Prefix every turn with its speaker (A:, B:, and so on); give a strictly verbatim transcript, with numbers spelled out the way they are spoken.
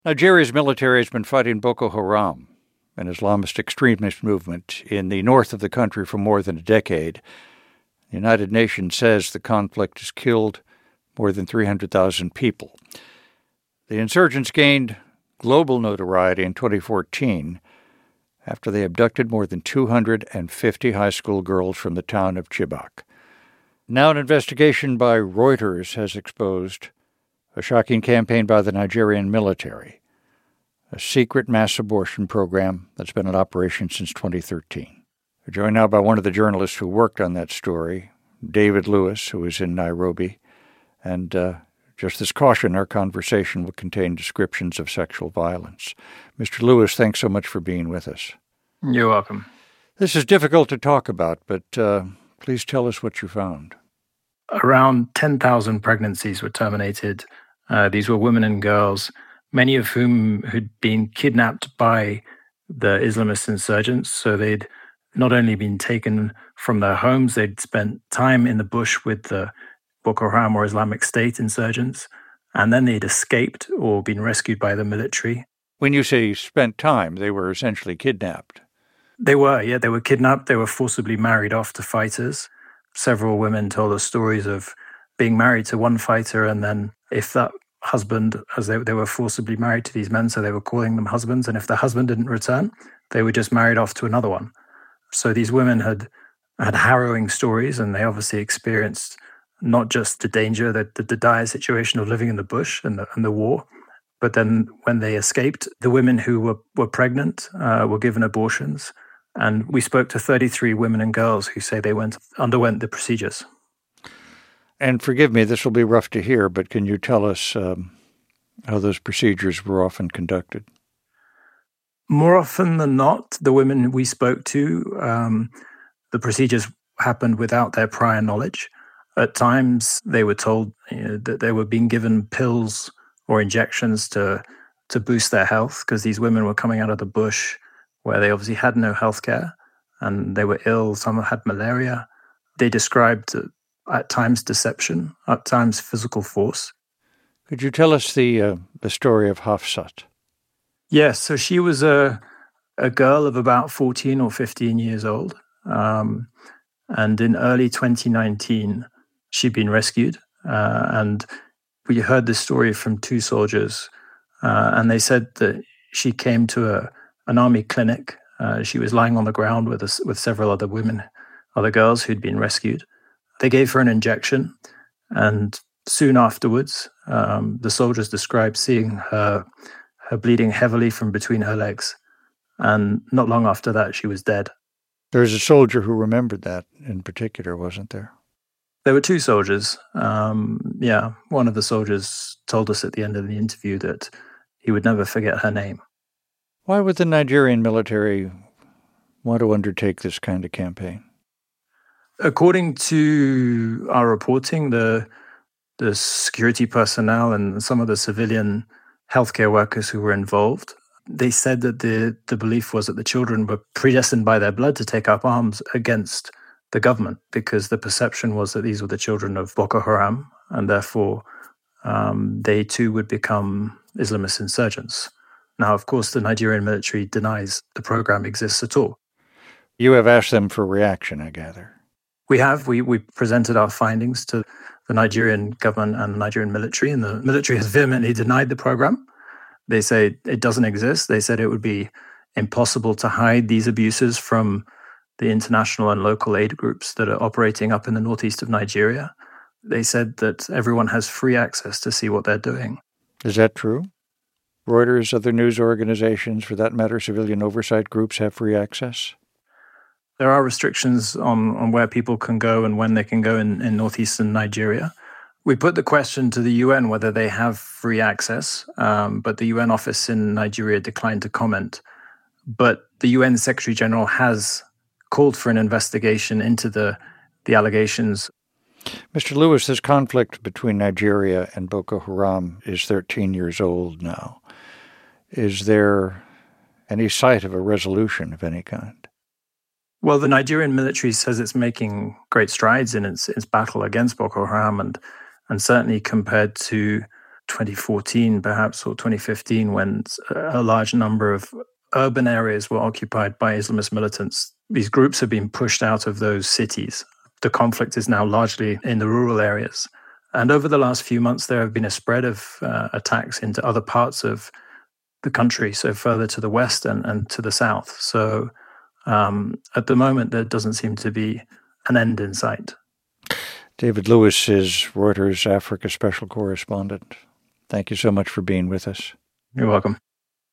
A: Nigeria's military has been fighting Boko Haram, an Islamist extremist movement, in the north of the country for more than a decade. The United Nations says the conflict has killed more than three hundred thousand people. The insurgents gained global notoriety in twenty fourteen after they abducted more than two hundred fifty high school girls from the town of Chibok. Now an investigation by Reuters has exposed a shocking campaign by the Nigerian military, a secret mass abortion program that's been in operation since twenty thirteen. We're joined now by one of the journalists who worked on that story, David Lewis, who is in Nairobi. And uh, just as caution, our conversation will contain descriptions of sexual violence. Mister Lewis, thanks so much for being with us.
B: You're welcome.
A: This is difficult to talk about, but uh, please tell us what you found.
B: Around ten thousand pregnancies were terminated. Uh, these were women and girls, many of whom had been kidnapped by the Islamist insurgents. So they'd not only been taken from their homes, they'd spent time in the bush with the Boko Haram or Islamic State insurgents, and then they'd escaped or been rescued by the military.
A: When you say spent time, they were essentially kidnapped.
B: They were, yeah, they were kidnapped. They were forcibly married off to fighters. Several women told us stories of being married to one fighter, and then if that husband, as they, they were forcibly married to these men, so they were calling them husbands, and if the husband didn't return, they were just married off to another one. So these women had had harrowing stories, and they obviously experienced not just the danger, the, the, the dire situation of living in the bush and the, and the war, but then when they escaped, the women who were, were pregnant uh, were given abortions. And we spoke to thirty-three women and girls who say they went underwent the procedures.
A: And forgive me, this will be rough to hear, but can you tell us um, how those procedures were often conducted?
B: More often than not, the women we spoke to, um, the procedures happened without their prior knowledge. At times, they were told you know, that they were being given pills or injections to to boost their health, because these women were coming out of the bush where they obviously had no health care and they were ill. Some had malaria. They described uh, at times deception, at times physical force.
A: Could you tell us the uh, the story of Hafsat?
B: Yes, so she was a a girl of about fourteen or fifteen years old. Um, and in early twenty nineteen, she'd been rescued. Uh, and we heard this story from two soldiers. Uh, and they said that she came to a an army clinic. Uh, she was lying on the ground with us, with several other women, other girls who'd been rescued. They gave her an injection, and soon afterwards, um, the soldiers described seeing her her bleeding heavily from between her legs, and not long after that, she was dead.
A: There was a soldier who remembered that in particular, wasn't there?
B: There were two soldiers. Um, yeah, one of the soldiers told us at the end of the interview that he would never forget her name.
A: Why would the Nigerian military want to undertake this kind of campaign?
B: According to our reporting, the the security personnel and some of the civilian healthcare workers who were involved, they said that the, the belief was that the children were predestined by their blood to take up arms against the government, because the perception was that these were the children of Boko Haram, and therefore um, they too would become Islamist insurgents. Now, of course, the Nigerian military denies the program exists at all.
A: You have asked them for reaction, I gather.
B: We have. We, we presented our findings to the Nigerian government and the Nigerian military, and the military has vehemently denied the program. They say it doesn't exist. They said it would be impossible to hide these abuses from the international and local aid groups that are operating up in the northeast of Nigeria. They said that everyone has free access to see what they're doing.
A: Is that true? Reuters, other news organizations, for that matter, civilian oversight groups have free access?
B: There are restrictions on, on where people can go and when they can go in, in northeastern Nigeria. We put the question to the U N whether they have free access, um, but the U N office in Nigeria declined to comment. But the U N Secretary General has called for an investigation into the, the allegations.
A: Mister Lewis, this conflict between Nigeria and Boko Haram is thirteen years old now. Is there any sight of a resolution of any kind?
B: Well, the Nigerian military says it's making great strides in its, its battle against Boko Haram, and, and certainly compared to twenty fourteen, perhaps, or twenty fifteen, when a large number of urban areas were occupied by Islamist militants. These groups have been pushed out of those cities. The conflict is now largely in the rural areas. And over the last few months, there have been a spread of uh, attacks into other parts of the country, so further to the west and, and to the south. So um, at the moment, there doesn't seem to be an end in sight.
A: David Lewis is Reuters Africa Special Correspondent. Thank you so much for being with us.
B: You're welcome.